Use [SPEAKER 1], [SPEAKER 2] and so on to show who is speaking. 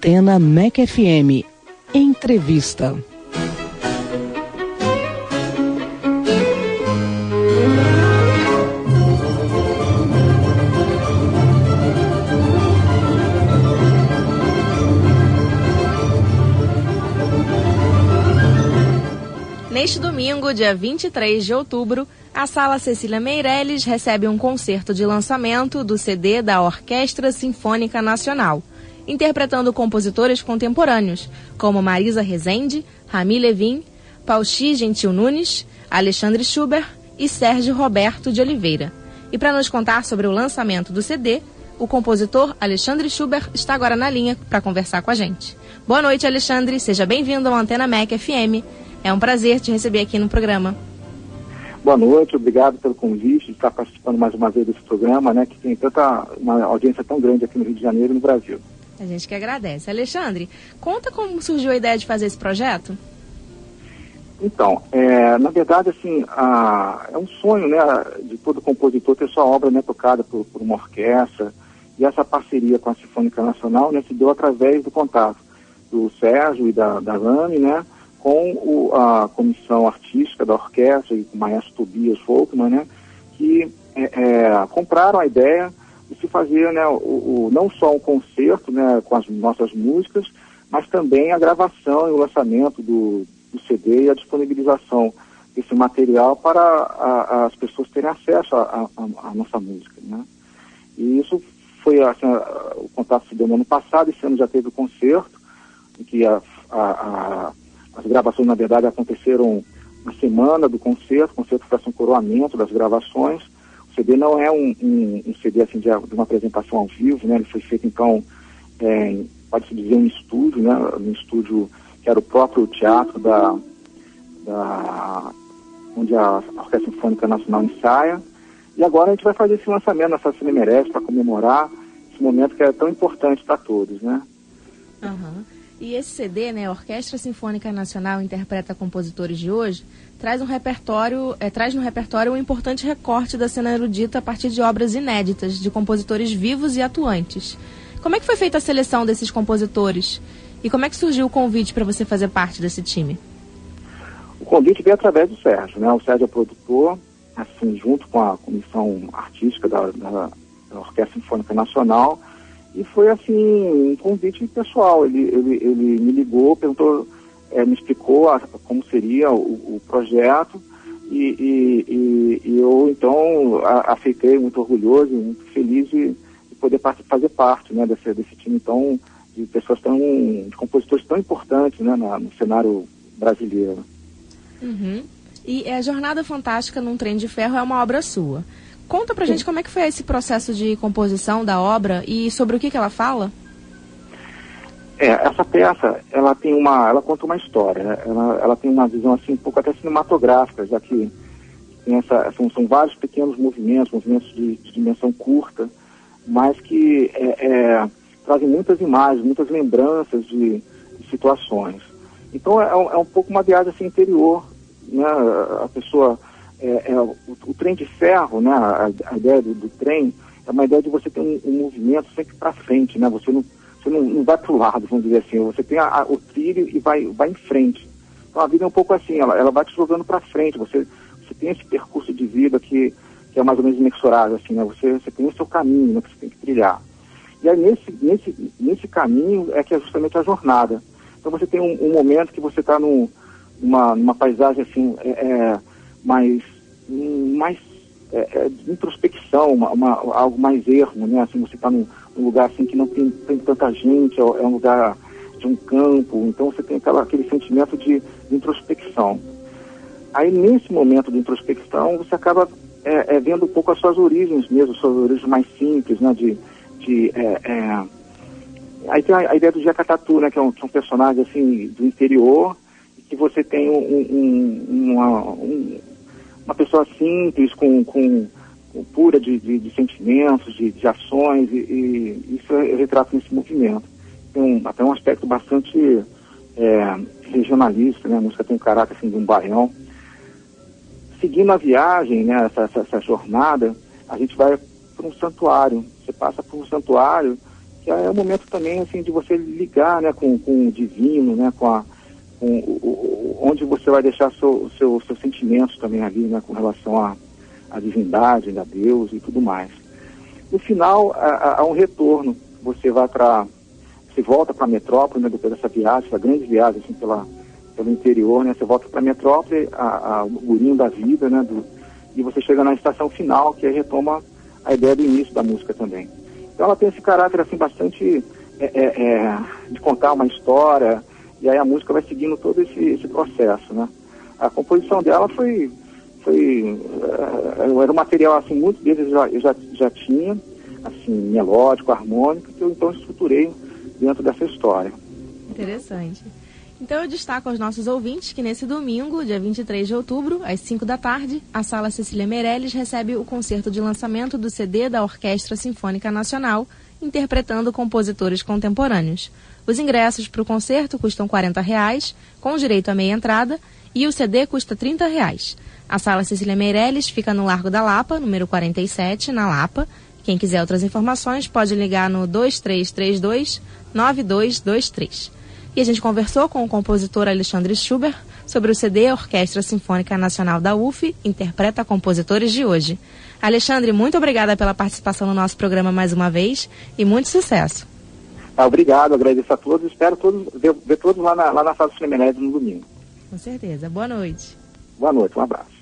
[SPEAKER 1] Antena MEC FM. Entrevista.
[SPEAKER 2] Neste domingo, dia 23 de outubro, a Sala Cecília Meirelles recebe um concerto de lançamento do CD da Orquestra Sinfônica Nacional, interpretando compositores contemporâneos, como Marisa Rezende, Rami Levin, Pauchi Gentil Nunes, Alexandre Schubert e Sérgio Roberto de Oliveira. E para nos contar sobre o lançamento do CD, o compositor Alexandre Schubert está agora na linha para conversar com a gente. Boa noite, Alexandre. Seja bem-vindo ao Antena MEC FM. É um prazer te receber aqui no programa.
[SPEAKER 3] Boa noite, obrigado pelo convite de estar participando mais uma vez desse programa, né, que tem uma audiência tão grande aqui no Rio de Janeiro e no Brasil.
[SPEAKER 2] A gente que agradece. Alexandre, conta como surgiu a ideia de fazer esse projeto?
[SPEAKER 3] Então, na verdade, assim, é um sonho, né, de todo compositor ter sua obra, né, tocada por uma orquestra, e essa parceria com a Sinfônica Nacional, né, se deu através do contato do Sérgio e da Rami, né, com a comissão artística da orquestra e com o maestro Tobias Volkmann, né, que compraram a ideia de se fazer, né, não só um concerto, né, com as nossas músicas, mas também a gravação e o lançamento do CD e a disponibilização desse material para as pessoas terem acesso à nossa música, né. E isso foi, assim, o contato se deu no ano passado. Esse ano já teve o concerto, em que as gravações, na verdade, aconteceram na semana do concerto. O concerto foi um coroamento das gravações. O CD não é um CD assim, de uma apresentação ao vivo, né? Ele foi feito, então, pode-se dizer, um estúdio, né? Um estúdio que era o próprio teatro onde a Orquestra Sinfônica Nacional ensaia. E agora a gente vai fazer esse lançamento na Sala Cecília Meirelles para comemorar esse momento que é tão importante para todos, né?
[SPEAKER 2] Uhum. E esse CD, né, a Orquestra Sinfônica Nacional Interpreta Compositores de Hoje, traz no repertório um importante recorte da cena erudita a partir de obras inéditas, de compositores vivos e atuantes. Como é que foi feita a seleção desses compositores? E como é que surgiu o convite para você fazer parte desse time?
[SPEAKER 3] O convite veio através do Sérgio, né? O Sérgio é produtor, assim, junto com a comissão artística da Orquestra Sinfônica Nacional. E foi, assim, um convite pessoal. Ele me ligou, perguntou, me explicou como seria o projeto, e eu, então, aceitei, muito orgulhoso, muito feliz de poder fazer parte, né, desse time, então, de pessoas de compositores tão importantes, né, no cenário brasileiro.
[SPEAKER 2] Uhum. E a Jornada Fantástica num Trem de Ferro é uma obra sua. Conta pra gente como é que foi esse processo de composição da obra e sobre o que ela fala?
[SPEAKER 3] Essa peça, ela conta uma história, né? Ela tem uma visão, assim, um pouco até cinematográfica, já que tem são vários pequenos movimentos de dimensão curta, mas que trazem muitas imagens, muitas lembranças de situações. Então é um pouco uma viagem, assim, interior, né? A pessoa... o trem de ferro, né, a ideia do trem é uma ideia de você ter um movimento sempre para frente, né? Você não vai para o lado, vamos dizer assim. Você tem o trilho e vai em frente. Então a vida é um pouco assim, ela vai te jogando para frente. Você tem esse percurso de vida que é mais ou menos inexorável, assim, né? Você tem o seu caminho, né, que você tem que trilhar. E aí nesse caminho é que é justamente a jornada. Então você tem um momento que você está numa paisagem, assim, mais de introspecção, algo mais ermo, né? Assim, você está num lugar, assim, que não tem tanta gente, é um lugar de um campo, então você tem aquele sentimento de introspecção. Aí, nesse momento de introspecção, você acaba vendo um pouco as suas origens mesmo, suas origens mais simples, né? Aí tem a ideia do Jeca Tatu, né? Que é um personagem, assim, do interior, que você tem uma pessoa simples, com pura de sentimentos, de ações, e isso é retrato nesse movimento. Tem até um aspecto bastante regionalista, né? A música tem um caráter, assim, de um baião. Seguindo a viagem, né, essa jornada, a gente vai para um santuário. Você passa por um santuário que que é um momento também assim, de você ligar, né, com o divino, né, onde você vai deixar seus sentimentos também ali, né, com relação à divindade, a Deus e tudo mais. No final, há um retorno. Você volta para a metrópole, né, depois dessa viagem, essa grande viagem assim, pelo interior, né, você volta para a metrópole, o burburinho da vida, né, e você chega na estação final, que aí retoma a ideia do início da música também. Então ela tem esse caráter assim, bastante de contar uma história, e aí a música vai seguindo todo esse processo, né. A composição dela era um material, assim, muitos deles eu já tinha, assim, melódico, harmônico, que eu então estruturei dentro dessa história.
[SPEAKER 2] Interessante. Então eu destaco aos nossos ouvintes que nesse domingo, dia 23 de outubro, às 5 da tarde, a Sala Cecília Meirelles recebe o concerto de lançamento do CD da Orquestra Sinfônica Nacional, interpretando compositores contemporâneos. Os ingressos para o concerto custam R$40, com direito à meia entrada, e o CD custa R$30. A Sala Cecília Meirelles fica no Largo da Lapa, número 47, na Lapa. Quem quiser outras informações pode ligar no 2332-9223. E a gente conversou com o compositor Alexandre Schubert sobre o CD Orquestra Sinfônica Nacional da UF, interpreta compositores de hoje. Alexandre, muito obrigada pela participação no nosso programa mais uma vez e muito sucesso.
[SPEAKER 3] Obrigado, agradeço a todos. Espero ver todos lá na Sala Cecília Meirelles no domingo.
[SPEAKER 2] Com certeza. Boa noite.
[SPEAKER 3] Boa noite, um abraço.